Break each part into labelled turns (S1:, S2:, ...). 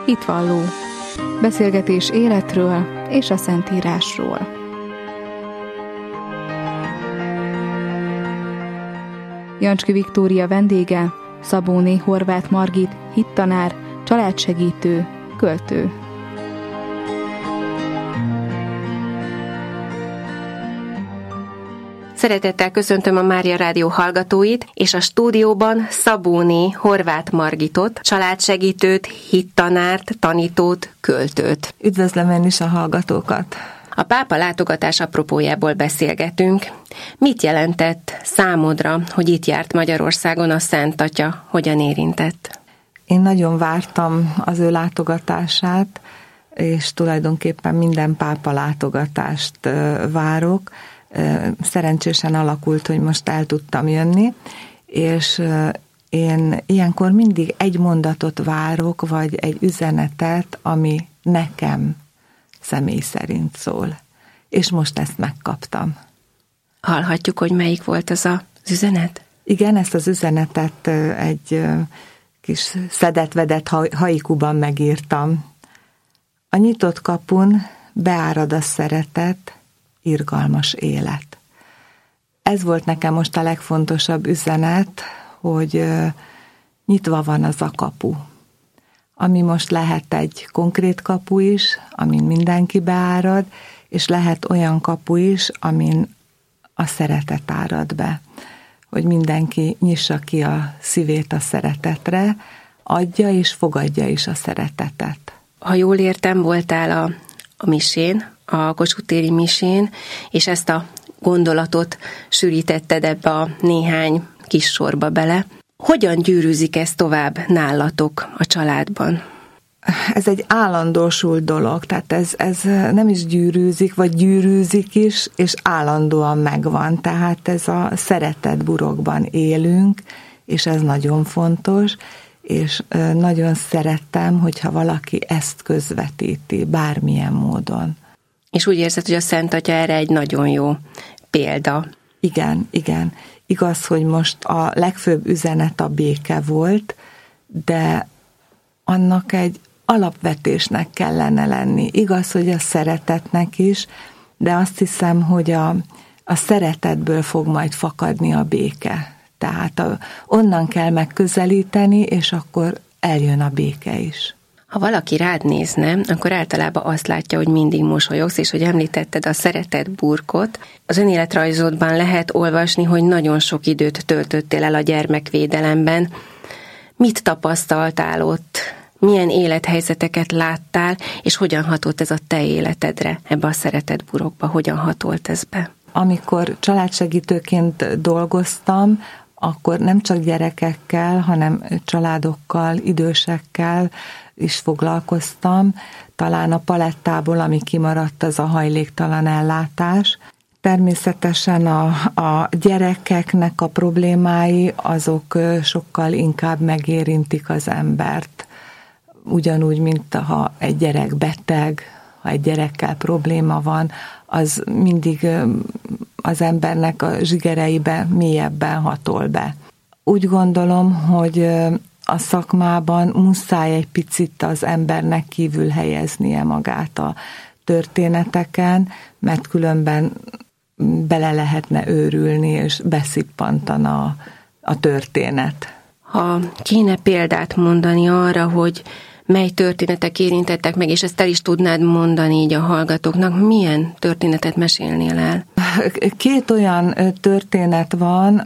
S1: Hitvalló. Beszélgetés életről és a Szentírásról. Jancski Viktória vendége, Szabóné Horváth Margit, hittanár, családsegítő, költő.
S2: Szeretettel köszöntöm a Mária Rádió hallgatóit, és a stúdióban Szabóné Horváth Margitot, családsegítőt, hittanárt, tanítót, költőt.
S3: Üdvözlöm én is a hallgatókat!
S2: A pápa látogatás apropójából beszélgetünk. Mit jelentett számodra, hogy itt járt Magyarországon a Szent Atya, hogyan érintett?
S3: Én nagyon vártam az ő látogatását, és tulajdonképpen minden pápa látogatást várok. Szerencsésen alakult, hogy most el tudtam jönni, és én ilyenkor mindig egy mondatot várok, vagy egy üzenetet, ami nekem személy szerint szól. És most ezt megkaptam.
S2: Hallhatjuk, hogy melyik volt az üzenet?
S3: Igen, ezt az üzenetet egy kis szedett-vedett haikuban megírtam. A nyitott kapun beárad a szeretet, irgalmas élet. Ez volt nekem most a legfontosabb üzenet, hogy nyitva van az a kapu. Ami most lehet egy konkrét kapu is, amin mindenki beárad, és lehet olyan kapu is, amin a szeretet árad be. Hogy mindenki nyissa ki a szívét a szeretetre, adja és fogadja is a szeretetet.
S2: Ha jól értem, voltál a misén, a Kossuth téri misén, és ezt a gondolatot sűrítetted ebbe a néhány kis sorba bele. Hogyan gyűrűzik ez tovább nálatok a családban?
S3: Ez egy állandósult dolog, tehát ez nem is gyűrűzik, vagy gyűrűzik is, és állandóan megvan. Tehát ez a szeretetburokban élünk, és ez nagyon fontos, és nagyon szerettem, hogyha valaki ezt közvetíti bármilyen módon.
S2: És úgy érzed, hogy a Szent Atya erre egy nagyon jó példa.
S3: Igen. Igaz, hogy most a legfőbb üzenet a béke volt, de annak egy alapvetésnek kellene lenni. Igaz, hogy a szeretetnek is, de azt hiszem, hogy a szeretetből fog majd fakadni a béke. Tehát onnan kell megközelíteni, és akkor eljön a béke is.
S2: Ha valaki rád nézne, akkor általában azt látja, hogy mindig mosolyogsz, és hogy említetted a szeretetburkot. Az önéletrajzodban lehet olvasni, hogy nagyon sok időt töltöttél el a gyermekvédelemben. Mit tapasztaltál ott? Milyen élethelyzeteket láttál, és hogyan hatott ez a te életedre, ebbe a szeretetburokba? Hogyan hatolt ez be?
S3: Amikor családsegítőként dolgoztam, akkor nem csak gyerekekkel, hanem családokkal, idősekkel is foglalkoztam. Talán a palettából, ami kimaradt, az a hajléktalan ellátás. Természetesen a gyerekeknek a problémái, azok sokkal inkább megérintik az embert. Ugyanúgy, mint ha egy gyerek beteg, ha egy gyerekkel probléma van, az mindig az embernek a zsigereibe mélyebben hatol be. Úgy gondolom, hogy a szakmában muszáj egy picit az embernek kívül helyeznie magát a történeteken, mert különben bele lehetne őrülni, és beszippantana a történet.
S2: Ha kéne példát mondani arra, hogy mely történetek érintettek meg, és ezt el is tudnád mondani így a hallgatóknak, milyen történetet mesélnél el?
S3: Két olyan történet van,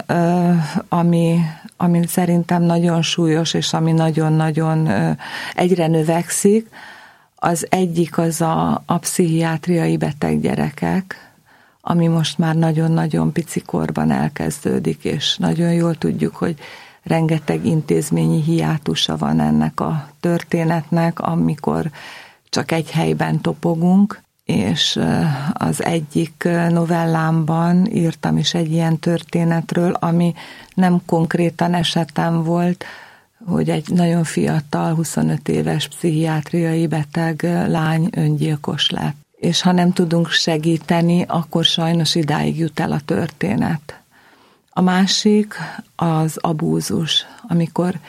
S3: ami szerintem nagyon súlyos, és ami nagyon-nagyon egyre növekszik. Az egyik az a pszichiátriai beteg gyerekek, ami most már nagyon-nagyon pici korban elkezdődik, és nagyon jól tudjuk, hogy rengeteg intézményi hiátusa van ennek a történetnek, amikor csak egy helyben topogunk, és az egyik novellámban írtam is egy ilyen történetről, ami nem konkrétan esetem volt, hogy egy nagyon fiatal, 25 éves pszichiátriai beteg lány öngyilkos lett. És ha nem tudunk segíteni, akkor sajnos idáig jut el a történet. A másik az abúzus, amikor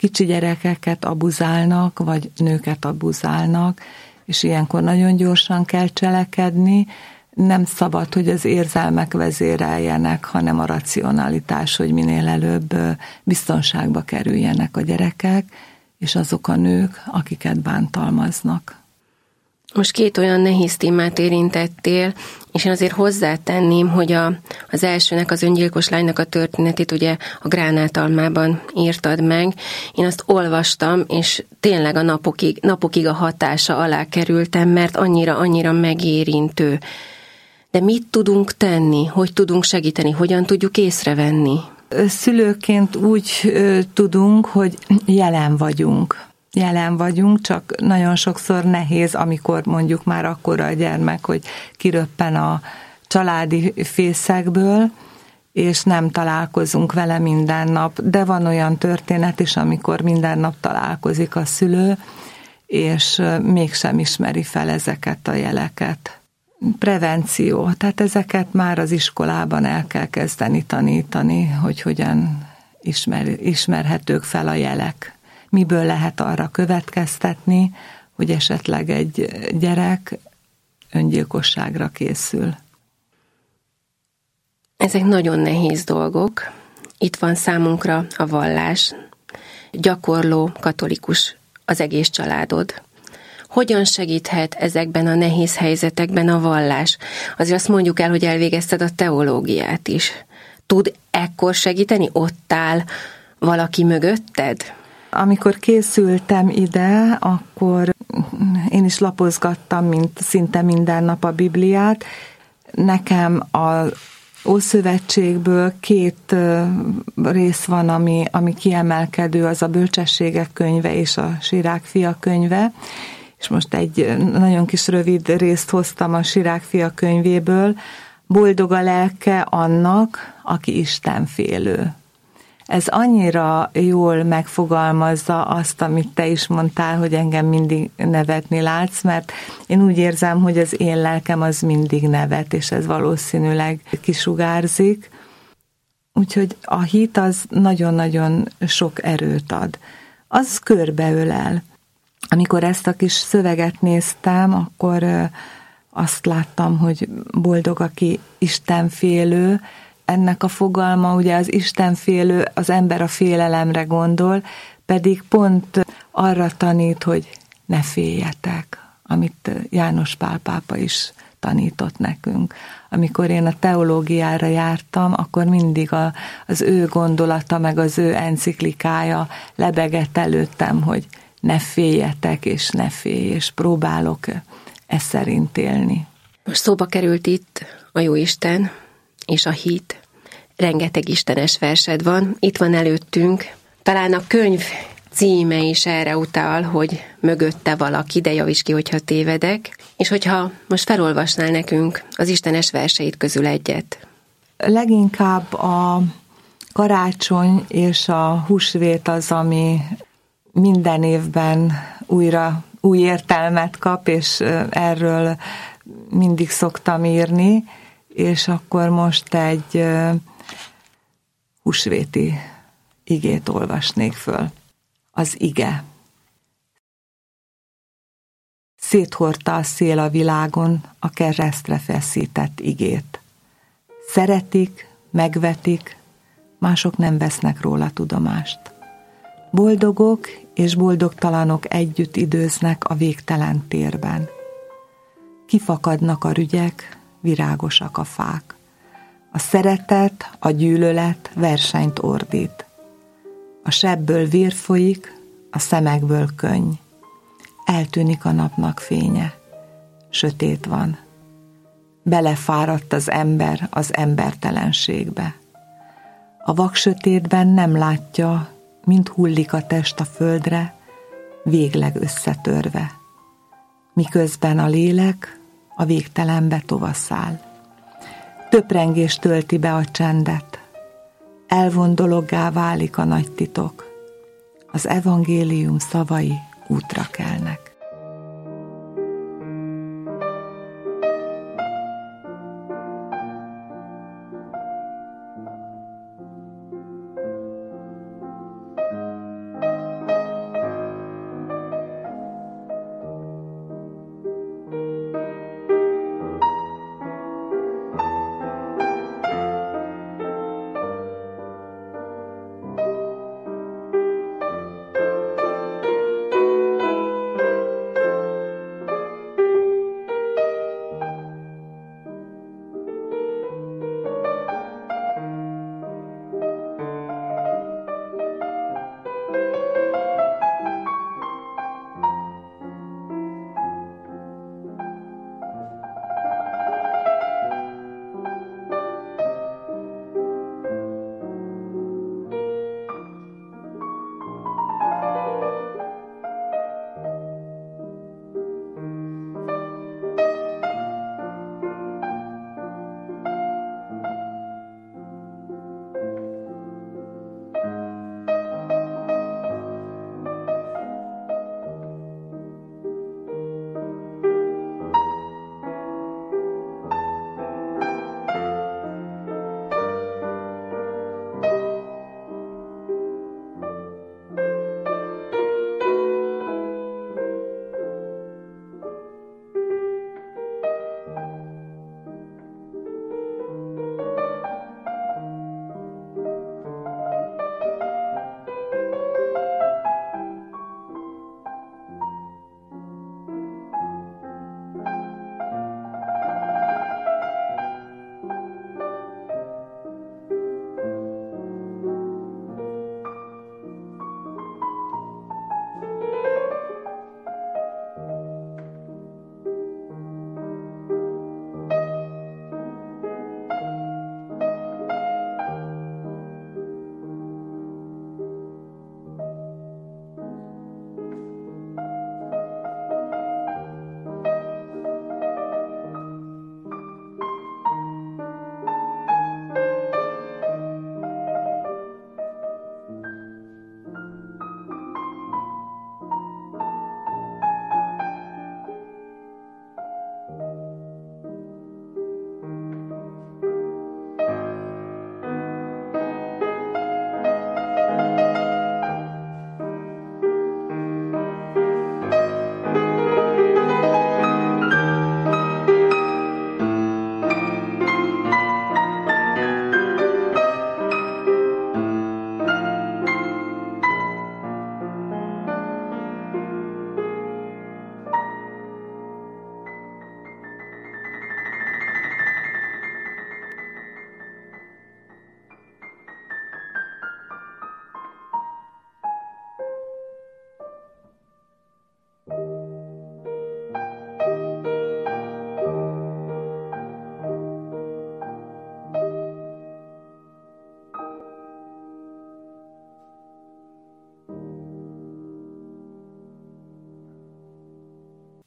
S3: kicsi gyerekeket abuzálnak, vagy nőket abuzálnak, és ilyenkor nagyon gyorsan kell cselekedni. Nem szabad, hogy az érzelmek vezéreljenek, hanem a racionalitás, hogy minél előbb biztonságba kerüljenek a gyerekek, és azok a nők, akiket bántalmaznak.
S2: Most két olyan nehéz témát érintettél, és én azért hozzátenném, hogy az elsőnek, az öngyilkos lánynak a történetét ugye a Gránátalmában írtad meg. Én azt olvastam, és tényleg a napokig a hatása alá kerültem, mert annyira megérintő. De mit tudunk tenni? Hogy tudunk segíteni? Hogyan tudjuk észrevenni?
S3: Szülőként úgy tudunk, hogy jelen vagyunk, csak nagyon sokszor nehéz, amikor mondjuk már akkora a gyermek, hogy kiröppen a családi fészekből, és nem találkozunk vele minden nap. De van olyan történet is, amikor minden nap találkozik a szülő, és mégsem ismeri fel ezeket a jeleket. Prevenció, tehát ezeket már az iskolában el kell kezdeni tanítani, hogy hogyan ismerhetők fel a jelek. Miből lehet arra következtetni, hogy esetleg egy gyerek öngyilkosságra készül.
S2: Ezek nagyon nehéz dolgok. Itt van számunkra a vallás, gyakorló katolikus az egész családod. Hogyan segíthet ezekben a nehéz helyzetekben a vallás? Azért azt mondjuk el, hogy elvégezted a teológiát is. Tud ekkor segíteni? Ott áll valaki mögötted?
S3: Amikor készültem ide, akkor én is lapozgattam, mint szinte minden nap a Bibliát. Nekem az Ószövetségből két rész van, ami kiemelkedő, az a Bölcsességek könyve és a Sirák fia könyve. És most egy nagyon kis rövid részt hoztam a Sirák fia könyvéből. Boldog a lelke annak, aki istenfélő. Ez annyira jól megfogalmazza azt, amit te is mondtál, hogy engem mindig nevetni látsz, mert én úgy érzem, hogy az én lelkem az mindig nevet, és ez valószínűleg kisugárzik. Úgyhogy a hit az nagyon-nagyon sok erőt ad. Az körbeölel. Amikor ezt a kis szöveget néztem, akkor azt láttam, hogy boldog, aki istenfélő. Ennek a fogalma, ugye az istenfélő, az ember a félelemre gondol, pedig pont arra tanít, hogy ne féljetek, amit János Pál pápa is tanított nekünk. Amikor én a teológiára jártam, akkor mindig az ő gondolata, meg az ő enciklikája lebegett előttem, hogy ne féljetek, és ne félj, és próbálok ezt szerint élni.
S2: Most szóba került itt a Jóisten és a hit. Rengeteg istenes versed van, itt van előttünk. Talán a könyv címe is erre utal, hogy mögötte valaki, de javíts ki, hogyha tévedek. És hogyha most felolvasnál nekünk az istenes verseit közül egyet.
S3: Leginkább a karácsony és a húsvét az, ami minden évben újra új értelmet kap, és erről mindig szoktam írni, és akkor most egy húsvéti igét olvasnék föl. Az ige. Széthordta a szél a világon a keresztre feszített igét. Szeretik, megvetik, mások nem vesznek róla tudomást. Boldogok és boldogtalanok együtt időznek a végtelen térben. Kifakadnak a rügyek, virágosak a fák. A szeretet, a gyűlölet versenyt ordít. A sebből vér folyik, a szemekből könny. Eltűnik a napnak fénye. Sötét van. Belefáradt az ember az embertelenségbe. A vaksötétben nem látja, mint hullik a test a földre, végleg összetörve. Miközben a lélek a végtelenbe tovasszál. Töprengés tölti be a csendet. Elvondologgá válik a nagy titok. Az evangélium szavai útra kelnek.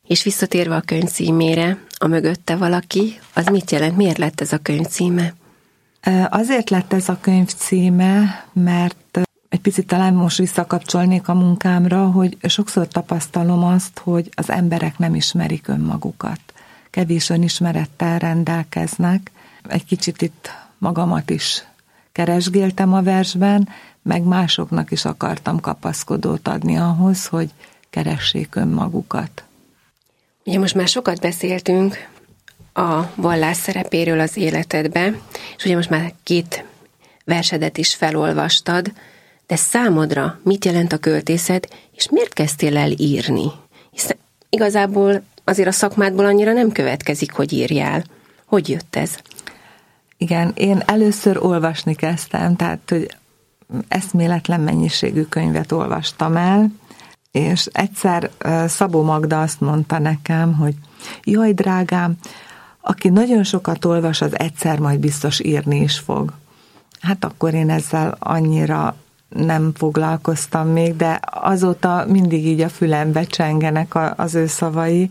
S2: És visszatérve a könyv címére, a mögötte valaki, az mit jelent? Miért lett ez a könyv címe?
S3: Azért lett ez a könyv címe, mert egy picit talán most visszakapcsolnék a munkámra, hogy sokszor tapasztalom azt, hogy az emberek nem ismerik önmagukat. Kevés önismerettel rendelkeznek. Egy kicsit itt magamat is keresgéltem a versben, meg másoknak is akartam kapaszkodót adni ahhoz, hogy keressék önmagukat.
S2: Ugye most már sokat beszéltünk a vallás szerepéről az életedbe, és ugye most már 2 versedet is felolvastad, de számodra mit jelent a költészet, és miért kezdtél el írni? Hiszen igazából azért a szakmádból annyira nem következik, hogy írjál. Hogy jött ez?
S3: Igen, én először olvasni kezdtem, tehát hogy eszméletlen mennyiségű könyvet olvastam el, és egyszer Szabó Magda azt mondta nekem, hogy jaj, drágám, aki nagyon sokat olvas, az egyszer majd biztos írni is fog. Hát akkor én ezzel annyira nem foglalkoztam még, de azóta mindig így a fülembe csengenek az ő szavai,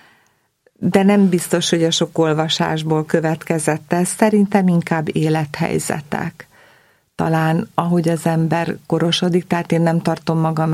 S3: de nem biztos, hogy a sok olvasásból következett ez. Szerintem inkább élethelyzetek. Talán ahogy az ember korosodik, tehát én nem tartom magam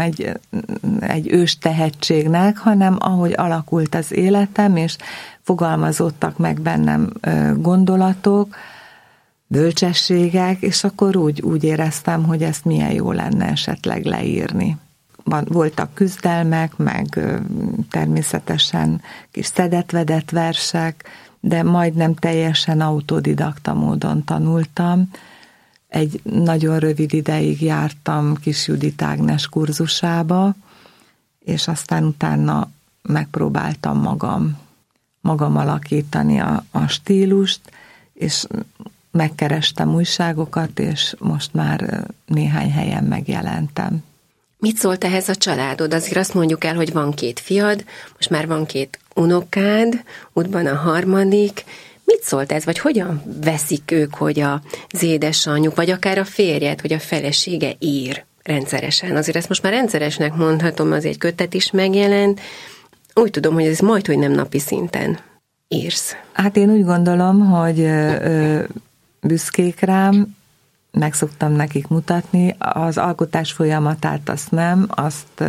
S3: egy ős tehetségnek, hanem ahogy alakult az életem, és fogalmazódtak meg bennem gondolatok, bölcsességek, és akkor úgy éreztem, hogy ezt milyen jó lenne esetleg leírni. Voltak küzdelmek, meg természetesen kis szedett-vedett versek, de majdnem teljesen autodidakta módon tanultam. Egy nagyon rövid ideig jártam Kis Judit Ágnes kurzusába, és aztán utána megpróbáltam magam alakítani a stílust, és megkerestem újságokat, és most már néhány helyen megjelentem.
S2: Mit szólt ehhez a családod? Azért azt mondjuk el, hogy van 2 fiad, most már van 2 unokád, útban a 3. Mit szólt ez, vagy hogyan veszik ők, hogy az édesanyjuk, vagy akár a férjed, hogy a felesége ír rendszeresen? Azért ezt most már rendszeresnek mondhatom, az egy kötet is megjelent. Úgy tudom, hogy ez majdhogy nem napi szinten írsz.
S3: Hát én úgy gondolom, hogy büszkék rám, meg szoktam nekik mutatni. Az alkotás folyamatát azt nem, azt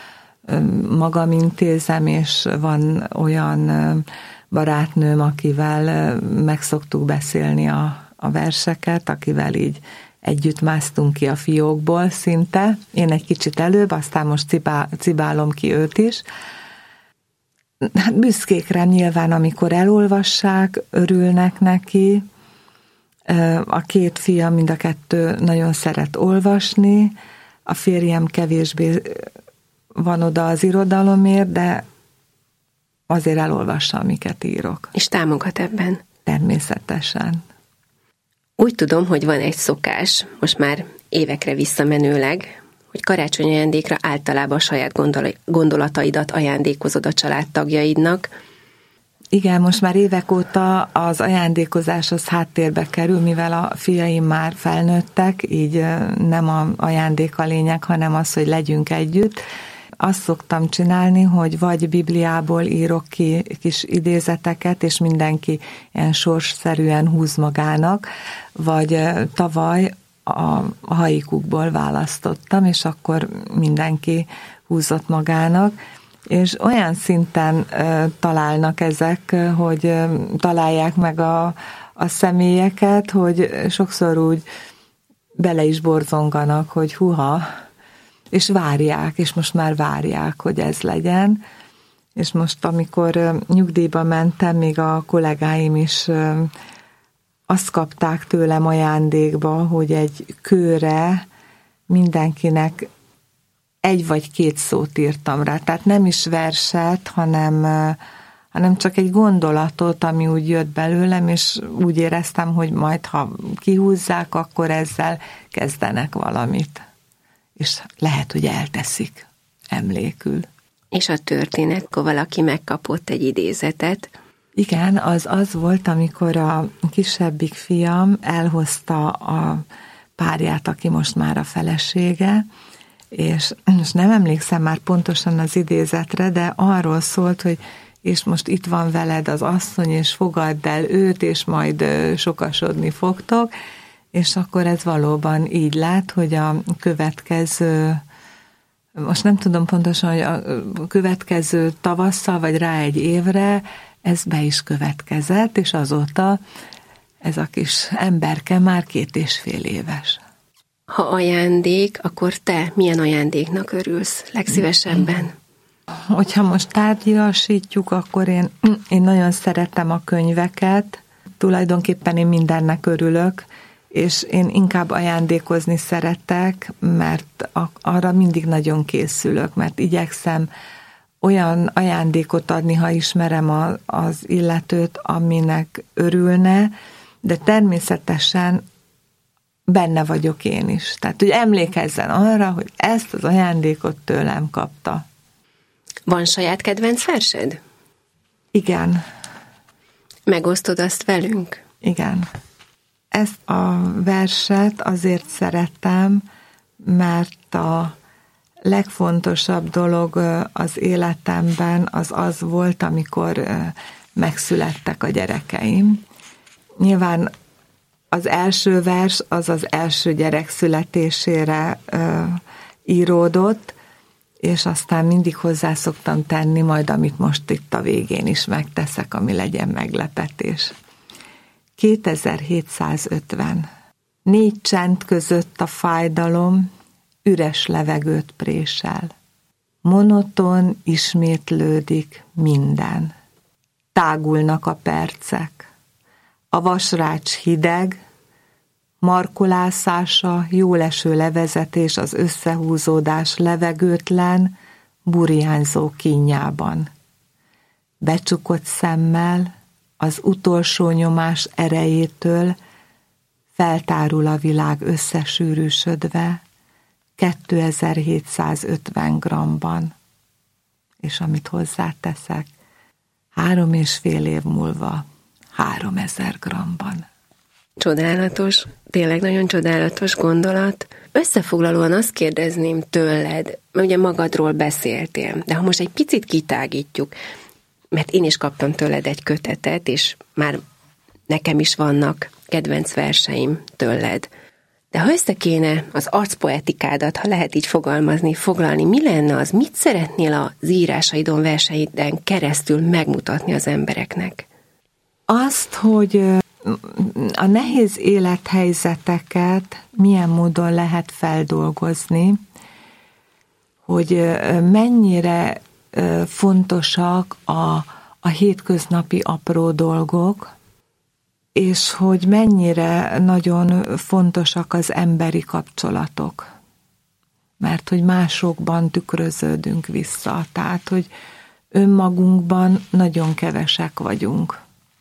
S3: magam intézem, és van olyan barátnőm, akivel meg szoktuk beszélni a verseket, akivel így együtt másztunk ki a fiókból szinte. Én egy kicsit előbb, aztán most cibálom ki őt is. Hát büszkék rám nyilván, amikor elolvassák, örülnek neki. A 2 fiam, mind a 2 nagyon szeret olvasni. A férjem kevésbé van oda az irodalomért, de azért elolvassa, amiket írok.
S2: És támogat ebben?
S3: Természetesen.
S2: Úgy tudom, hogy van egy szokás, most már évekre visszamenőleg, hogy karácsonyi ajándékra általában a saját gondolataidat ajándékozod a családtagjaidnak.
S3: Igen, most már évek óta az ajándékozás az háttérbe kerül, mivel a fiaim már felnőttek, így nem az ajándék a lényeg, hanem az, hogy legyünk együtt. Azt szoktam csinálni, hogy vagy Bibliából írok ki kis idézeteket, és mindenki ilyen sorsszerűen húz magának, vagy tavaly a haikukból választottam, és akkor mindenki húzott magának, és olyan szinten találnak ezek, hogy találják meg a személyeket, hogy sokszor úgy bele is borzonganak, hogy huha, és várják, és most már várják, hogy ez legyen. És most, amikor nyugdíjba mentem, még a kollégáim is azt kapták tőlem ajándékba, hogy egy kőre mindenkinek 1 vagy 2 szót írtam rá. Tehát nem is verset, hanem csak egy gondolatot, ami úgy jött belőlem, és úgy éreztem, hogy majd, ha kihúzzák, akkor ezzel kezdenek valamit. És lehet, hogy elteszik emlékül.
S2: És a történet, akkor valaki megkapott egy idézetet.
S3: Igen, az volt, amikor a kisebbik fiam elhozta a párját, aki most már a felesége, és most nem emlékszem már pontosan az idézetre, de arról szólt, hogy és most itt van veled az asszony, és fogadd el őt, és majd sokasodni fogtok, és akkor ez valóban így lett, hogy a következő, most nem tudom pontosan, hogy a következő tavasszal, vagy rá egy évre ez be is következett, és azóta ez a kis emberke már 2,5 éves.
S2: Ha ajándék, akkor te milyen ajándéknak örülsz legszívesebben?
S3: Hogyha most tárgyasítjuk, akkor én nagyon szeretem a könyveket, tulajdonképpen én mindennek örülök, és én inkább ajándékozni szeretek, mert arra mindig nagyon készülök, mert igyekszem olyan ajándékot adni, ha ismerem az illetőt, aminek örülne, de természetesen benne vagyok én is. Tehát, hogy emlékezzen arra, hogy ezt az ajándékot tőlem kapta.
S2: Van saját kedvenc versed?
S3: Igen.
S2: Megosztod azt velünk?
S3: Igen. Ezt a verset azért szeretem, mert a legfontosabb dolog az életemben az volt, amikor megszülettek a gyerekeim. Nyilván az első vers az az első gyerek születésére íródott, és aztán mindig hozzá szoktam tenni, majd amit most itt a végén is megteszek, ami legyen meglepetés. 2750. 4 csend között a fájdalom üres levegőt présel. Monoton ismétlődik minden. Tágulnak a percek. A vasrács hideg, markolászása, jóleső levezetés az összehúzódás levegőtlen, burjánzó kínjában. Becsukott szemmel, az utolsó nyomás erejétől feltárul a világ összesűrűsödve 2750 g-ban. És amit hozzáteszek, 3,5 év múlva 3000 g-ban.
S2: Csodálatos, tényleg nagyon csodálatos gondolat. Összefoglalóan azt kérdezném tőled, mert ugye magadról beszéltél, de ha most egy picit kitágítjuk, mert én is kaptam tőled egy kötetet, és már nekem is vannak kedvenc verseim tőled. De ha össze kéne az arcpoetikádat, ha lehet így fogalmazni, foglalni, mi lenne az, mit szeretnél az írásaidon, verseiden keresztül megmutatni az embereknek?
S3: Azt, hogy a nehéz élethelyzeteket milyen módon lehet feldolgozni, hogy mennyire fontosak a hétköznapi apró dolgok, és hogy mennyire nagyon fontosak az emberi kapcsolatok. Mert hogy másokban tükröződünk vissza, tehát hogy önmagunkban nagyon kevesek vagyunk.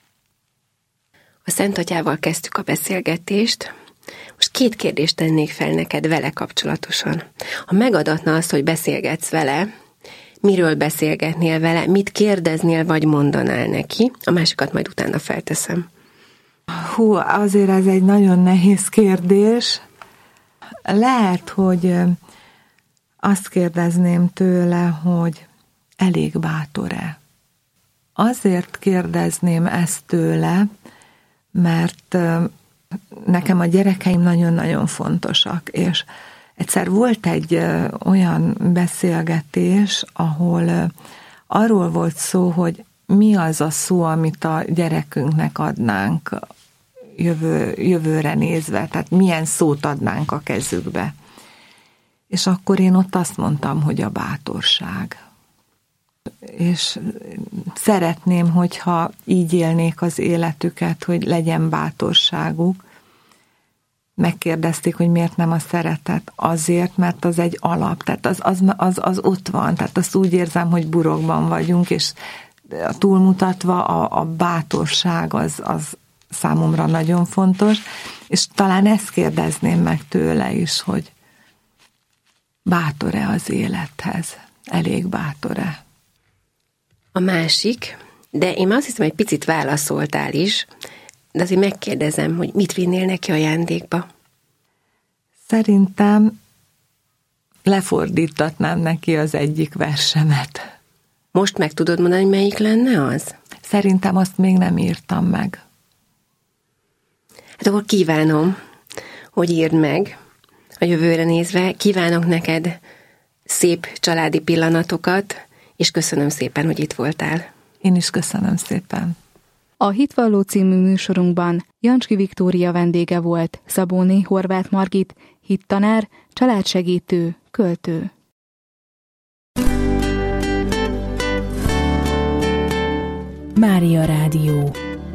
S2: A Szent Atyával kezdtük a beszélgetést. Most 2 kérdést tennék fel neked vele kapcsolatosan. Ha megadatna azt, hogy beszélgetsz vele, miről beszélgetnél vele, mit kérdeznél vagy mondanál neki, a másikat majd utána felteszem.
S3: Hú, azért ez egy nagyon nehéz kérdés. Lehet, hogy azt kérdezném tőle, hogy elég bátor-e. Azért kérdezném ezt tőle, mert nekem a gyerekeim nagyon-nagyon fontosak, és egyszer volt egy olyan beszélgetés, ahol arról volt szó, hogy mi az a szó, amit a gyerekünknek adnánk jövőre nézve, tehát milyen szót adnánk a kezükbe. És akkor én ott azt mondtam, hogy a bátorság. És szeretném, hogyha így élnék az életüket, hogy legyen bátorságuk. Megkérdezték, hogy miért nem a szeretet. Azért, mert az egy alap, tehát az ott van, tehát azt úgy érzem, hogy burokban vagyunk, és túlmutatva a bátorság az számomra nagyon fontos, és talán ezt kérdezném meg tőle is, hogy bátor-e az élethez? Elég bátor-e?
S2: A másik, de én azt hiszem, egy picit válaszoltál is, de azért megkérdezem, hogy mit vinnél neki ajándékba?
S3: Szerintem lefordítatnám neki az egyik versemet.
S2: Most meg tudod mondani, hogy melyik lenne az?
S3: Szerintem azt még nem írtam meg.
S2: Hát akkor kívánom, hogy írd meg a jövőre nézve. Kívánok neked szép családi pillanatokat, és köszönöm szépen, hogy itt voltál.
S3: Én is köszönöm szépen.
S1: A Hitvalló című műsorunkban Jancski Viktória vendége volt Szabóné Horváth Margit, hittanár, családsegítő, költő.
S4: Mária Rádió.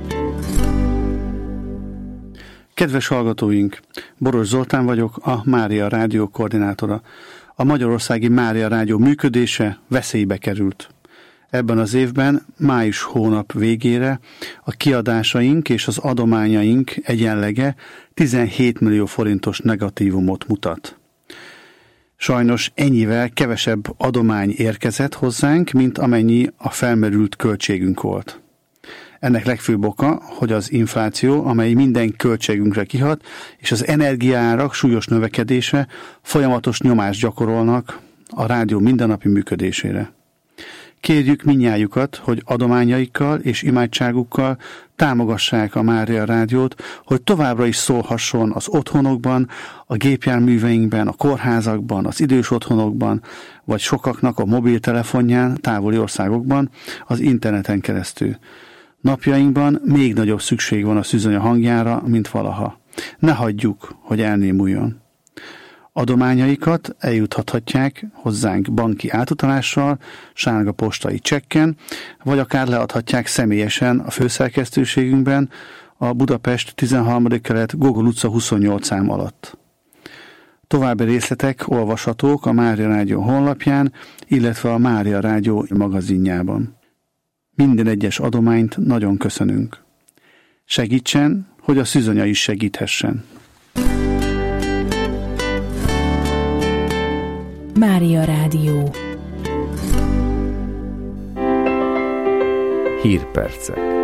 S5: Kedves hallgatóink, Boros Zoltán vagyok, a Mária Rádió koordinátora. A Magyarországi Mária Rádió működése veszélybe került. Ebben az évben, május hónap végére a kiadásaink és az adományaink egyenlege 17 millió forintos negatívumot mutat. Sajnos ennyivel kevesebb adomány érkezett hozzánk, mint amennyi a felmerült költségünk volt. Ennek legfőbb oka, hogy az infláció, amely minden költségünkre kihat, és az energiaárak súlyos növekedése folyamatos nyomást gyakorolnak a rádió mindennapi működésére. Kérjük mindnyájukat, hogy adományaikkal és imádságukkal támogassák a Mária Rádiót, hogy továbbra is szólhasson az otthonokban, a gépjárműveinkben, a kórházakban, az idős otthonokban, vagy sokaknak a mobiltelefonján, távoli országokban, az interneten keresztül. Napjainkban még nagyobb szükség van a szűzanya hangjára, mint valaha. Ne hagyjuk, hogy elnémuljon. Adományaikat eljuthatják hozzánk banki átutalással, sárga postai csekken, vagy akár leadhatják személyesen a főszerkesztőségünkben a Budapest 13. kelet Gogol utca 28 szám alatt. További részletek olvashatók a Mária Rádió honlapján, illetve a Mária Rádió magazinjában. Minden egyes adományt nagyon köszönünk. Segítsen, hogy a szűzonya is segíthessen.
S4: Mária Rádió.
S6: Hírpercek.